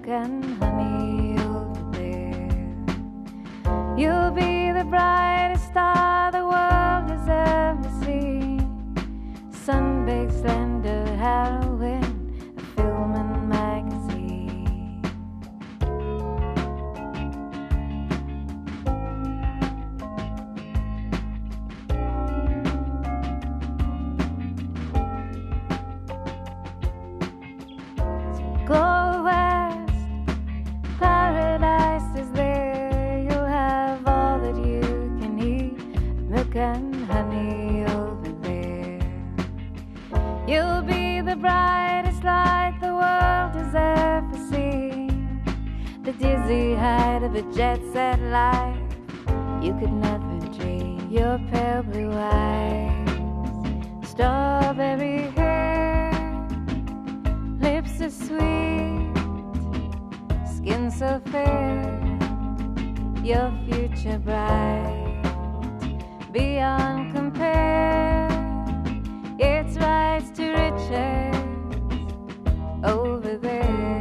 Speaker 17: milk and honey over there. You'll be the brightest star the world has ever seen. Sun-baked, slender heroine, a film and magazine. Go west, paradise is there. You'll have all that you can eat, milk and honey over there. You'll be the brightest light the world has ever seen. The dizzy height of a jet-set life you could never dream. Your pale blue eyes, strawberry hair, lips so sweet, skin so fair, your future bright, beyond compare. It's rights to riches over there.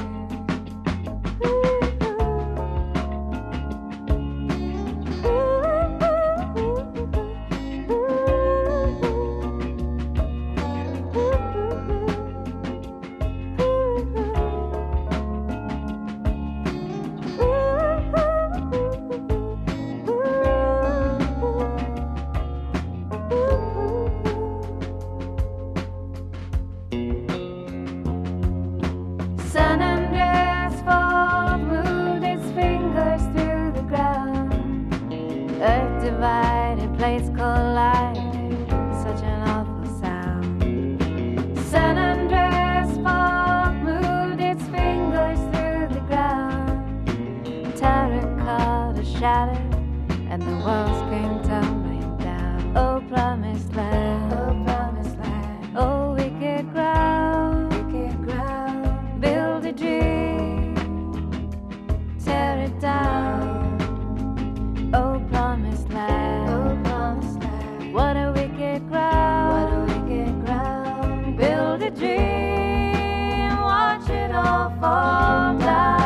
Speaker 17: San Andreas Fault moved its fingers through the ground. Earth divided, plates collided, such an awful sound. San Andreas Fault moved its fingers through the ground. Terracotta shattered, and the walls came tumbling down. Oh, promised land, oh, promised land, oh, wicked ground, wicked ground. Build a dream, tear it down. Oh, promised land, oh, promised land. What a wicked ground, what a wicked ground. Build a dream, watch it all fall down.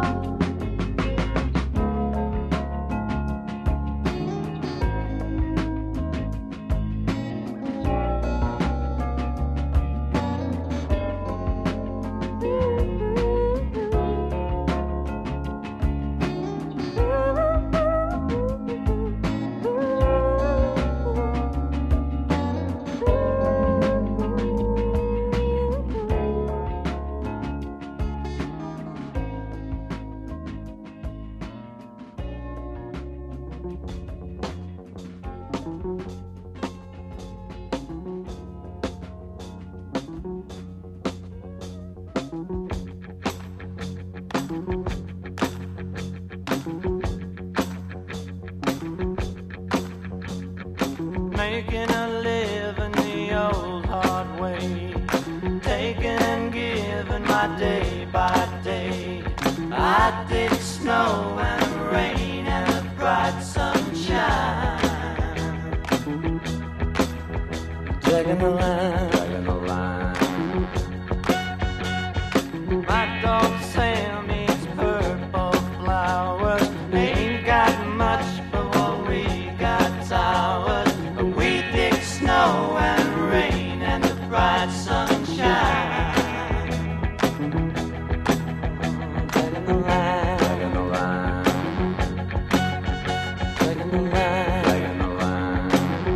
Speaker 7: Making a living the old hard way, taking and giving my day by day. I did snow and rain and a bright sunshine. Dragging the line, dragging the line. My dog Sam eats purple flowers. Ain't got much, but what we got towers. We dig snow and rain and the bright sunshine. Dragging the line, dragging the line, dragging the line, dragging the line.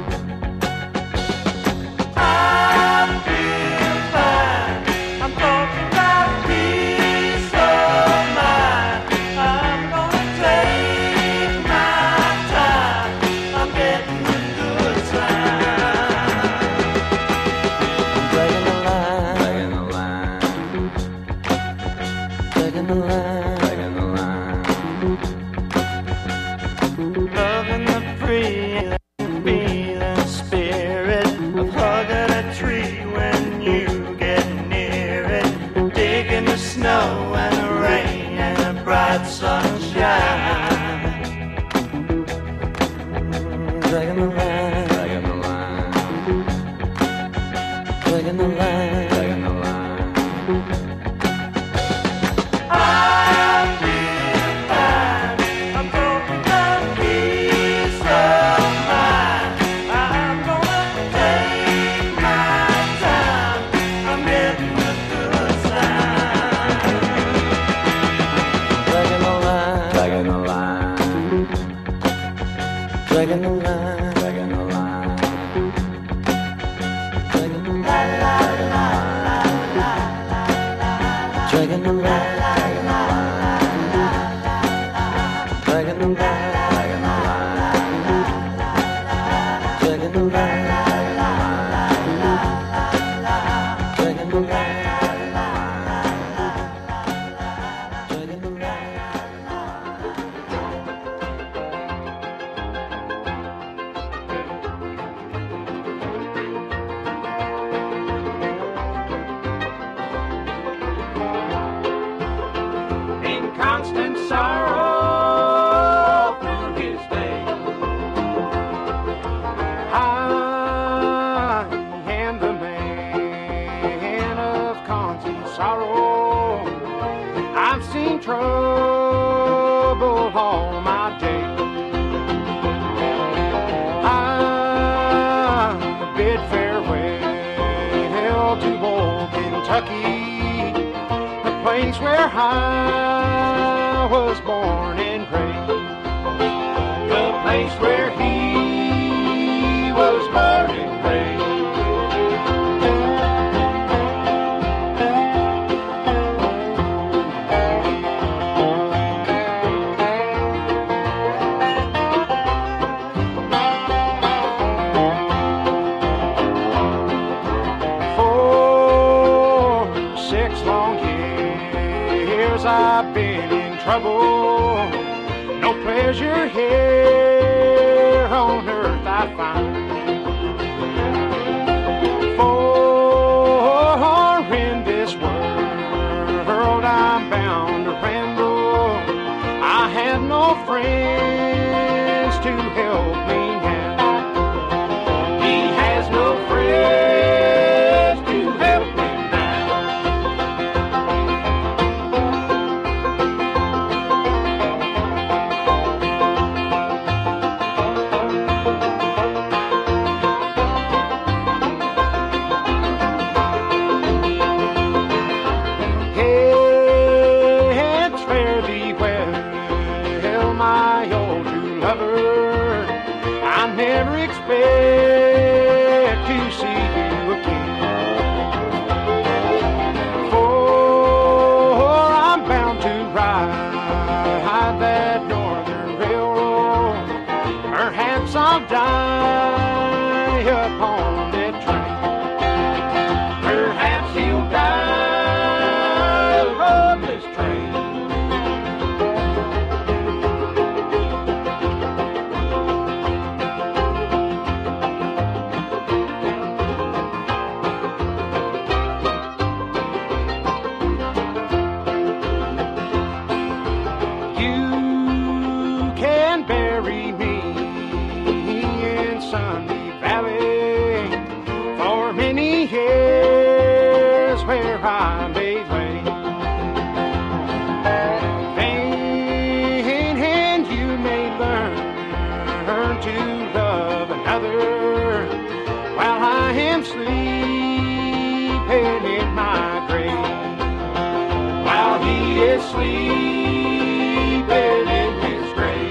Speaker 7: I feel fine. I'm talking about peace of mind. I'm gonna take my time. I'm getting the good time. I'm dragging the line, dragging the line, dragging the line, dragging the line. Loving the free and feeling spirit of hugging a tree when you get near it. Digging the snow and the rain and the bright sunshine. Dragging the line, dragging the line, dragging the line, dragging the line. I Constant sorrow through his day. I am the man of constant sorrow. I've seen trouble all my day. I bid farewell to old Kentucky, the place where I was born and raised, the place where he was born and raised. For six long years I've been in trouble, no pleasure here on earth I find. For in this world I'm bound to ramble, I have no friends to help me now. He has no friends to help me now. Heads fare thee well, my old true lover. I never expect to see you again, for I'm bound to ride that northern railroad. Perhaps I'll die upon that train. Perhaps he'll die upon this train. You can bury me in Sunday Valley for many years where I may lay. Vain, and you may learn, learn to love another while I am sleeping in my grave, while he is sleeping in his grave.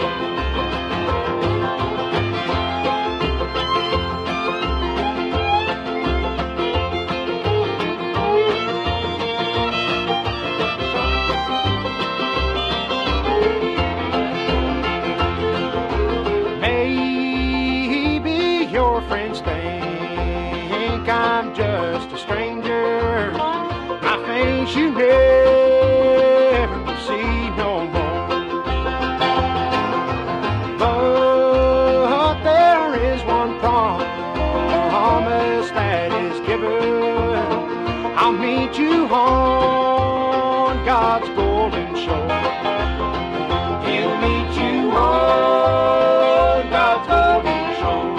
Speaker 7: Maybe your friends think I'm just a stranger, my face you never will see no more. But there is one promise that is given, I'll meet you on God's golden shore. He'll meet you on God's golden shore.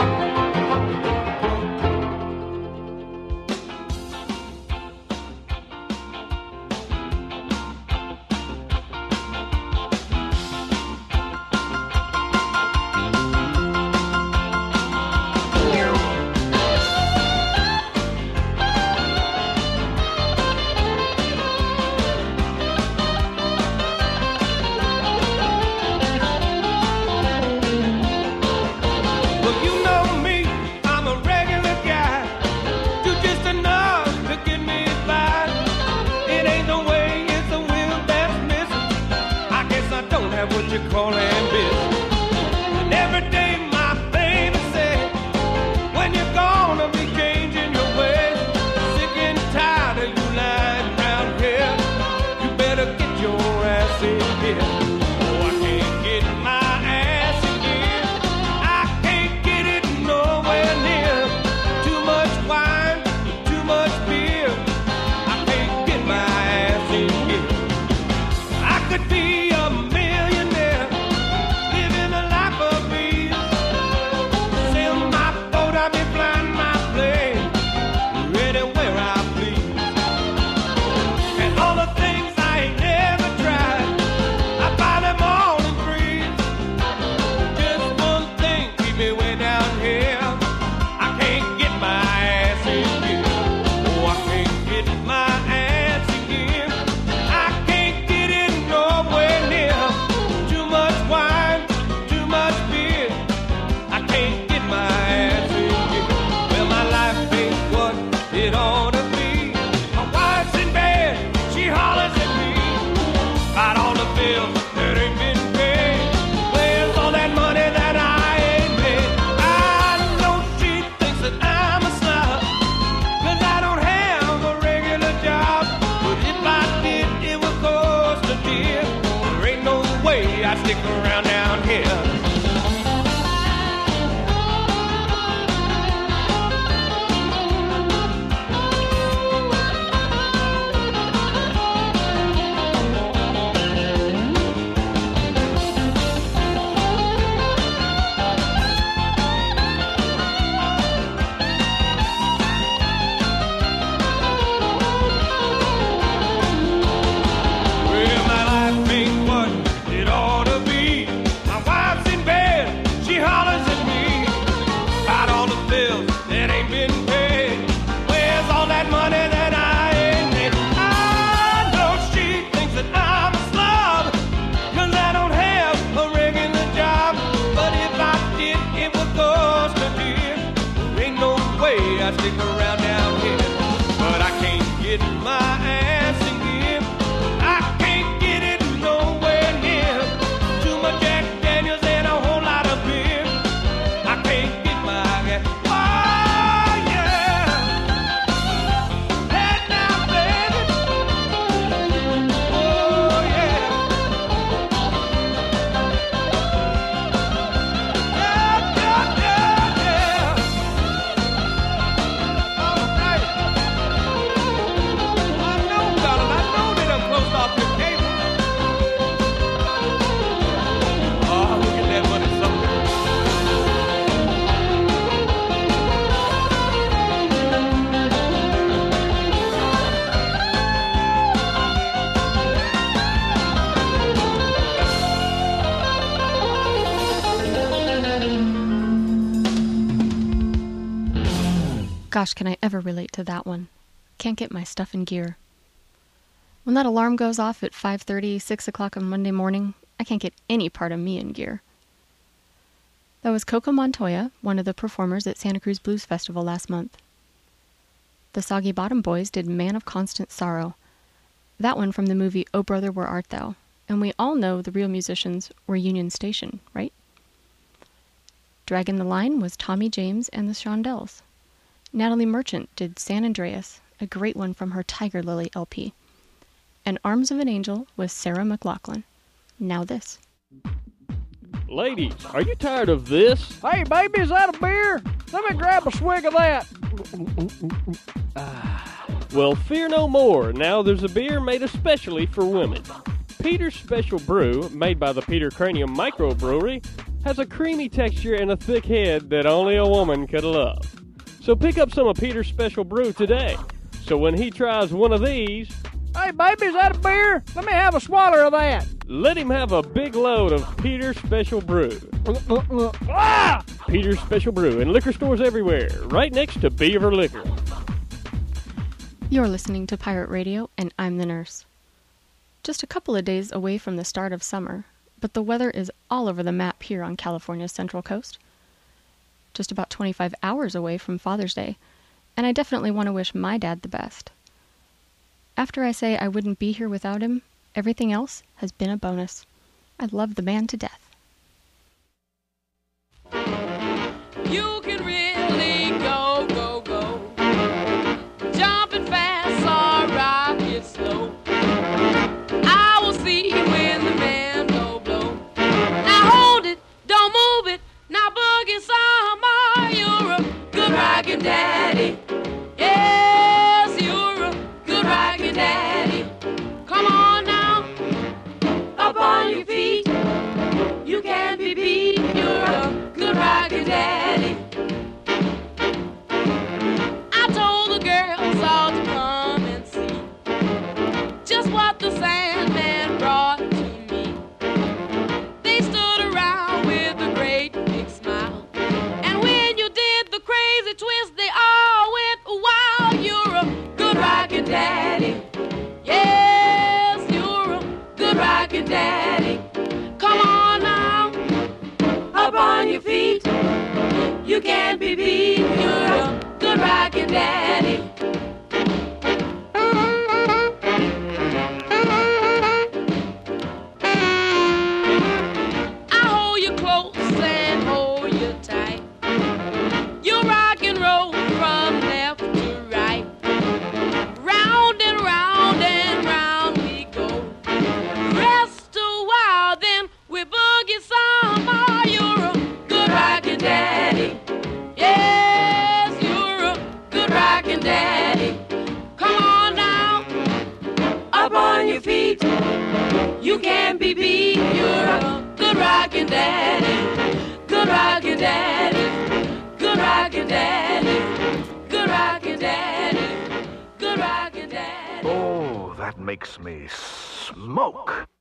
Speaker 1: Gosh, can I ever relate to that one? Can't get my stuff in gear. When that alarm goes off at five thirty, six o'clock on Monday morning, I can't get any part of me in gear. That was Coco Montoya, one of the performers at Santa Cruz Blues Festival last month. The Soggy Bottom Boys did Man of Constant Sorrow. That one from the movie Oh Brother, Where Art Thou? And we all know the real musicians were Union Station, right? Dragging the Line was Tommy James and the Shondells. Natalie Merchant did San Andreas, a great one from her Tiger Lily L P. And Arms of an Angel was Sarah McLachlan. Now this.
Speaker 18: Ladies, are you tired of this? Hey, baby, is that a beer? Let me grab a swig of that. Well, fear no more. Now there's a beer made especially for women. Peter's Special Brew, made by the Peter Cranium Microbrewery, has a creamy texture and a thick head that only a woman could love. So pick up some of Peter's Special Brew today. So when he tries one of these... Hey, baby, is that a beer? Let me have a swallow of that. Let him have a big load of Peter's Special Brew. Ah! Peter's Special Brew in liquor stores everywhere, right next to Beaver Liquor.
Speaker 1: You're listening to Pirate Radio, and I'm the nurse. Just a couple of days away from the start of summer, but the weather is all over the map here on California's Central Coast. Just about twenty-five hours away from Father's Day, and I definitely want to wish my dad the best. After I say I wouldn't be here without him, everything else has been a bonus. I love the man to death.
Speaker 19: You can really go, go, go. Jumping fast or rocket slow. I will see you when the man blow, blow. Now hold it, don't move it. Now boogie some more. You're a good rockin' daddy. Yes, you're a good rockin' daddy. Come on now, up on your feet. You can't be beat. You're a good rockin' daddy. I told the girls all to come and see just what the Sandman brought to me. They stood around with a great big smile, and when you did the crazy twist, they all went wild. You're a good rockin' daddy. Yes, you're a good rockin' daddy. Come on now, up on your feet. You can't be beat. You're a good rockin' daddy. I hold you close and hold you tight. You rock and roll from left to right. Round and round and round we go. Rest a while, then we boogie some more. You're a good rockin' daddy. Yes, you're a good rockin' daddy. Come on now, up on your feet. You can't be beat. You're a good rockin' daddy. Good rockin' daddy. Good rockin' daddy. Good rockin' daddy. Good rockin' daddy.
Speaker 20: Oh, that makes me smoke.